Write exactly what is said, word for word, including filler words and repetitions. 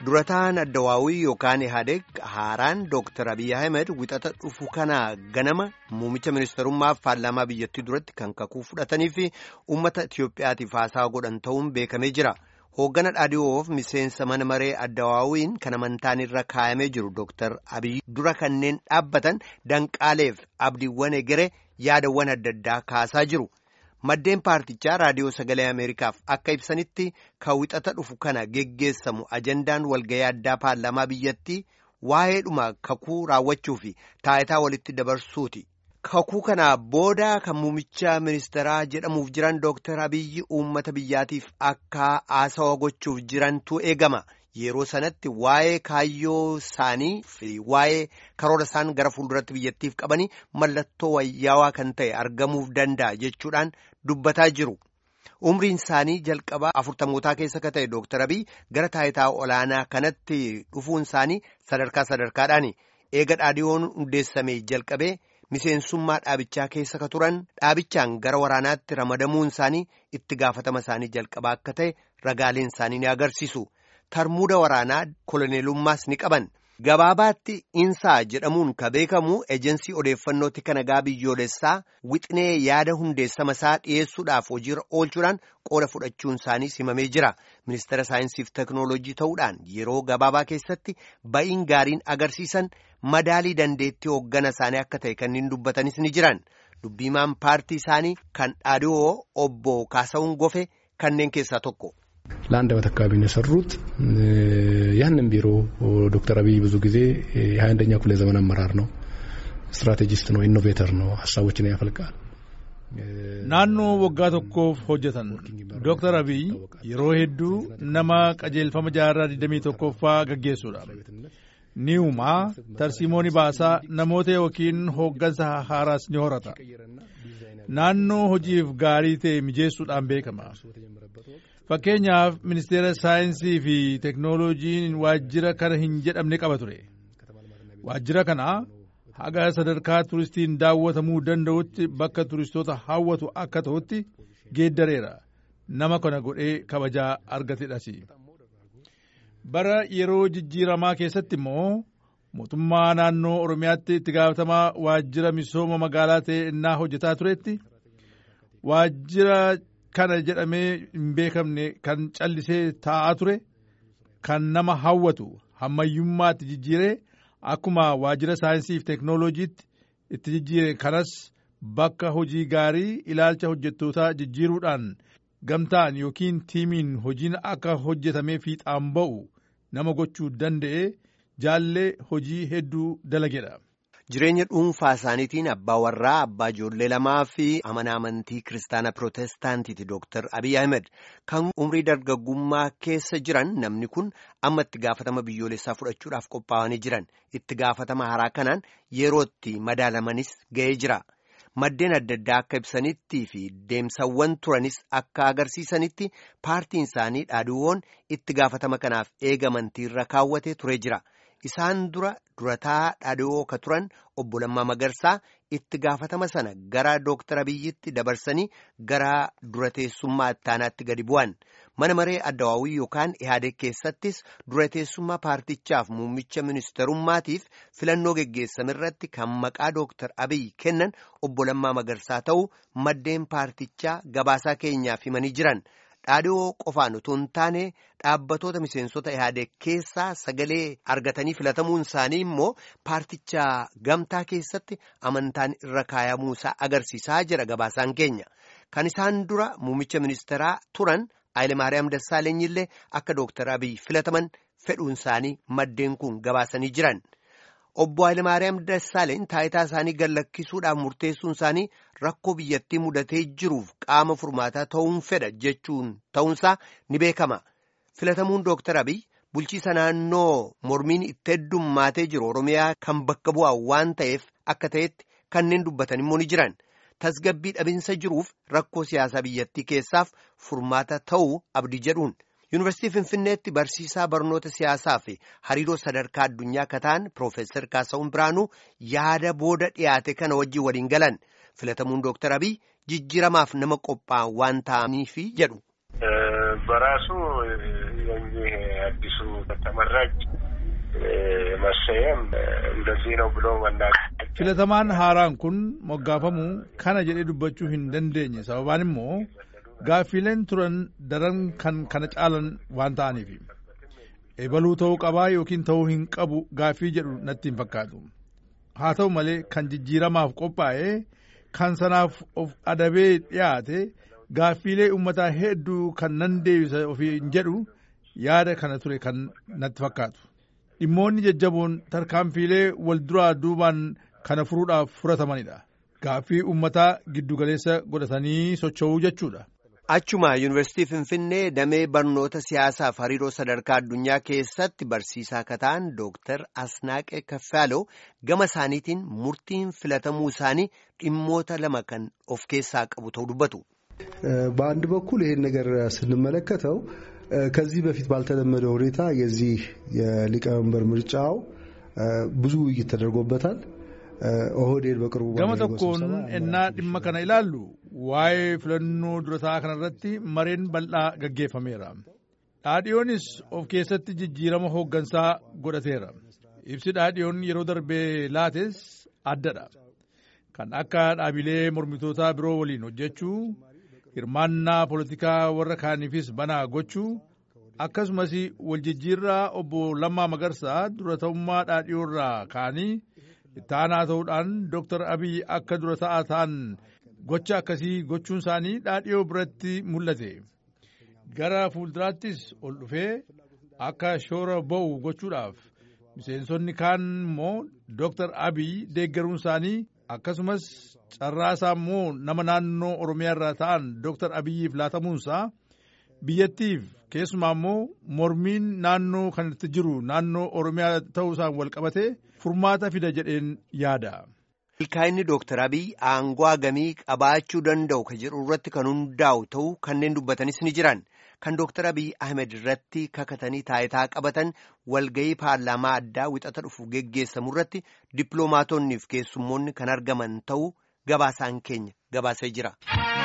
Durataan Addawaawii yookaan Ihaadeeg haaraan Dooktar Abiy Ahmed wixata dhufu kana ganama muummicha ministarummaaf paarlaamaa biyyattii duratti kan kakuu fudhatanii fi uummata Itiyoophiyaatiif haasaa godhan ta'uun beekamee jira. Hooggana dhaadhiyoof miseensa mana maree Addawaawiin kan amantaan irra kaayamee jiru Dooktar Abiy dura kanneen dhaabbatan danqaaleef abdiiwwan egeree yaadawwan adda addaa kaasaa jiru. Maddeen paartichaa raadiyoo sagalee Ameerikaaf akka ibsanitti kan wixata dhufu kana geggeessamu ajandaan walgayii addaa paarlaamaa biyyattii waa'eedhuma kakuu raawwachuu fi taayitaa walitti dabarsuuti. Kakuu kana booda kan muummicha ministeeraa jedhamuuf jiran Dooktar Abiyyi uummata biyyaatiif akka haasawa gochuuf jirantu eegama. Yeroo sanatti waa'ee kaayyoo isaanii fi waa'ee karoora isaan gara fuulduratti biyyattiif qabanii mallattoo wayyaawaa kan ta'e argamuuf danda'a jechuudhaan dubbataa jiru. Umriin isaanii jalqabaa afurtamootaa keessa ka ta'e Dooktar Abiy gara taayitaa olaanaa kanatti dhufuun isaanii sadarkaa sadarkaadhaani. Eega dhaadhiyoon hundeessamee jalqabee miseensummaa dhaabichaa keessa ka turan dhaabichaan gara waraanaatti ramadamuun isaanii itti gaafatama isaanii jalqabaa akka ta'e ragaaleen isaanii ni agarsiisu. Tarmuuda waraanaa koloneelummaas ni qaban. Gabaabaatti insaa jedhamuun ka beekamu ejensii odeeffannootti kan nagaa biyyoolessaa wixinee yaada hundeessama isaa dhiyeessuudhaaf hojiirra oolchuudhaan qooda fudhachuun isaanii simamee jira. Ministeera saayinsiif teknoolojii ta'uudhaan yeroo gabaabaa keessatti ba'iin gaariin agarsiisan madaalii dandeettii hooggana isaanii akka ta'e kanneen dubbatanis ni jiran. Dubbiimaan paartii isaanii kan dhaadhiyoo obbo Kaasawun Gofe kanneen keessaa tokko. ለአንድ ዓመት አካባቢ ነው የሰሩት ያንን ቢሮ ዶክተር አብይ ብዙ ጊዜ የሃያ አንደኛው ክፍለ ዘመን አመራር ነው ስትራቴጂስት ነው ኢኖቬተር ነው ሐሳቦችን ያፈልቃል ናኖ ወጋ tokkoof hojjetan Dooktar Abiy yeroo hedduu nama qajeelfama jaarraa digdamii tokkoffaa gaggeessuudha niuma tarsiimooni baasaa namoota yookiin hooggansa haaraas ni horata naannoo hojiif gaarii ta'e mijeessuudhaan beekama. Fakkeenyaaf ministeera saayinsii fi teknooloojiin waajjira kana hin jedhamne qaba ture. Waajjira kana haga sadarkaa turistiin daawwatamuu danda'utti bakka turistoota hawwatu akka ta'utti geeddareera. Nama kana godhee kabajaa argatedhas. Bara yeroo jijjiiramaa keessatti immoo mootummaa naannoo Oromiyaatti itti gaafatamaa waajjira misooma magaalaa ta'e innaa hojjetaa turetti waajjira kana jedhamee hin beekamne kan callisee taa'aa ture kan nama hawwatu hammayyummaatti jijjiiree akkuma waajjira saayinsii fi teknooloojiitti itti jijjiire kanas bakka hojii gaarii ilaalcha hojjettootaa jijjiiruudhaan gamtaan yookiin tiimiin hojiin akka hojjetamee fiixaan ba'u nama gochuu danda'e jaallee hojii hedduu dalagedha. Jireenya dhuunfaa isaaniitiin abbaa warraa abbaa ijoollee lamaa fi amana amantii kiristaana pirootestaantiiti Dooktar Abiy Ahmed kan umrii dargaggummaa keessa jiran namni kun amma itti gaafatama biyyoolessaa fudhachuudhaaf qophaa'anii jiran itti gaafatama haaraa kanaan yerootti madaalamanis ga'ee jira. Maddeen adda addaa akka ibsanitti fi deemsawwan turanis akka agarsiisanitti paartiin isaanii dhaadhiiwwan itti gaafatama kanaaf eegamantiirra kaawwatee turee jira. Isaan dura durataa dhaadhiyoo ka turan obbo Lammaa Magarsaa itti gaafatama sana gara Dooktar Abiyyitti dabarsanii gara durateessummaa ittaanaatti gadi bu'an. Mana maree Addawaawii yookaan Ihaadeeg keessattis durateessummaa paartichaaf muummicha ministerummaatiif filannoo geggeessamirratti kan maqaa Dooktar Abiy kennan obbo Lammaa Magarsaa ta'uu maddeen paartichaa gabaasaa keenyaaf himanii jiran. Dhaadhiyoo qofaan utuu hin taane dhaabbatoota miseensota Ihaadeeg keessaa sagalee argatanii filatamuun isaanii immoo paartichaa gamtaa keessatti amantaan irra kaayamuu isaa agarsiisaa jira gabaasaan keenya. Kan isaan dura muummicha ministeeraa turan Hayilemaariyaam Dassaaleny illee akka Dooktar Abiy filataman fedhuun isaanii maddeen kun gabaasanii jiran. Obbo Hayilemaariyaam Dassaaleny taayitaa isaanii gallakkisuudhaaf murteessuun isaanii rakkoo biyyattii mudatee jiruuf qaama furmaataa ta'uun fedha jechuun ta'uunsaa ni beekama. Filatamuun Dooktar Abiy bulchiisa naannoo mormiin itti heddummaatee jiru Oromiyaa kan bakka bu'aa waan ta'eef akka ta'etti kanneen dubbatan immoo ni jiran. Tasgabbii dhabinsa jiruuf rakkoo siyaasaa biyyattii keessaaf furmaata ta'uu abdii jedhuun. Yuunivarsiitii Finfinneetti barsiisaa barnoota siyaasaa fi hariiroo sadarkaa addunyaa kataan Piroofeesar Kaasawun Biraanuu yaada booda dhiyaate kana wajjin waliin galan. Filatamuun Dooktar Abiy jijjiiramaaf nama qophaa'an waan ta'aniif jedhu. በራሱ የዚህ አዲሱ ተመራጭ መሰየም እንደዚህ ነው ብሎ መናገር filatamaan haaraan kun moggaafamu kana jedhee dubbachuu hin dandeenye sababaan immoo gaaffileen turan daran kan kana caalan waan ta'aniif eebaluu ta'uu qabaa yookiin ta'uu hin qabu gaaffii jedhu natti hin fakkaatu haa ta'u malee kan jijjiiramaaf qophaa'ee kan sanaaf of adabee dhiyaate gaaffiilee uummataa hedduu kan nan deebisa ofiin jedhu yaada kana ture kan natti fakkaatu dhimmoonni jajjaboon tarkaanfiilee wal duraa duubaan kana furuudhaaf furatamanidha gaaffii uummataa giddugaleessa godhatanii socho'uu jechuudha. Achuma Yuunivarsiitii Finfinnee damee barnoota siyaasaaf hariiroo sadarkaa addunyaa keessatti barsiisaa akka ta'an Dooktar Asnaaqee Kaffaaloo gama isaaniitiin murtiin filatamuu isaanii dhimmoota lama kan of keessaa qabu ta'uu dubbatu. በአንድ በኩል ይሄን ነገር ስንመለከተው ከዚህ በፊት ባልተለመደ ሁኔታ የዚህ የሊቀመንበር ምርጫው ብዙ ውይይት ተደርጎበታል ኦህዴድ በቅርቡ gama tokkoon ennaa dhimma kana ilaallu waa'ee filannoo durataa kanarratti mareen bal'aa gaggeeffameera dhaadhiyoonis of keessatti jijjiirama hooggansaa godhateera ibsi dhaadhiyoon yeroo darbee laates addadha kan akka dhaabilee mormitootaa biroo waliin hojjechuu hirmaannaa poolitikaa warra kaaniifis banaa gochuu akkasumas waljijjiirraa obbo Lammaa Magarsaa dura ta'ummaa dhaadhiyoorraa kaanii ittaanaa ta'uudhaan Dooktar Abiy akka dura ta'aa ta'an gocha akkasii gochuun isaanii dhaadhiyoo biratti mul'ate gara fuulduraattis ol dhufee akka shoora ba'u gochuudhaaf miseensonni kaan immoo Dooktar Abiy deeggaruun isaanii akkasumas carraasaa immoo nama naannoo Oromiyaa irraa ta'an Dooktar Abiyyiif laatamuunsaa biyyattiif keessumaa immoo mormiin naannoo kanatti jiru naannoo Oromiyaa ta'uusaan wal qabatee furmaata fida jedheen yaada. Milkaa'inni Dooktar Abiy aangoo hagamii qabaachuu danda'u kan jedhu irratti kan hundaa'u ta'uu kanneen dubbatanis ni jiran. Kan Dooktar Abiy Ahmed irratti kakatanii taayitaa qabatan walgahii paarlaamaa addaa wixata dhufu geggeessamu irratti dippiloomaatonni fi keessummoonni kan argaman ta'uu gabaasaan keenya gabaasee jira.